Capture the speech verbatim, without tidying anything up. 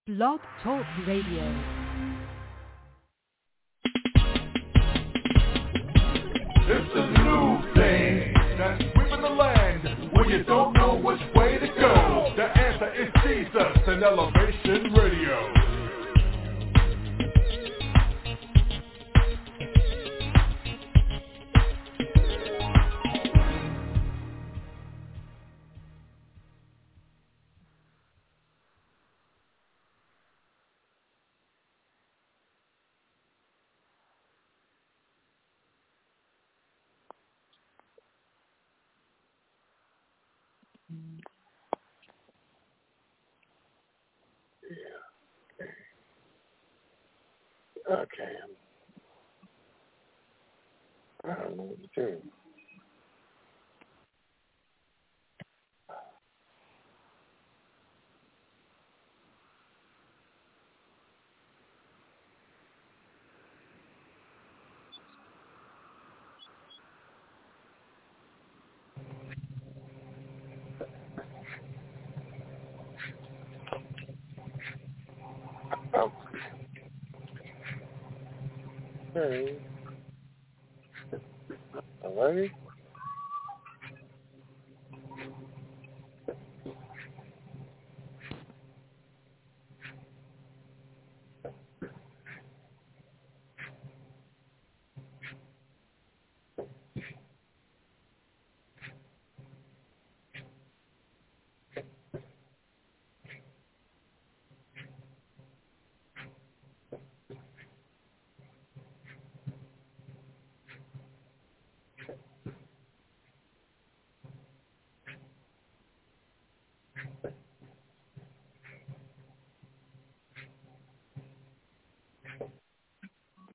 Blog Talk Radio. It's a new thing that's sweeping the land when you don't know which way to go. The answer is Jesus and Elevation Radio. Okay. I don't know what to do. Oh. Hey. Hello?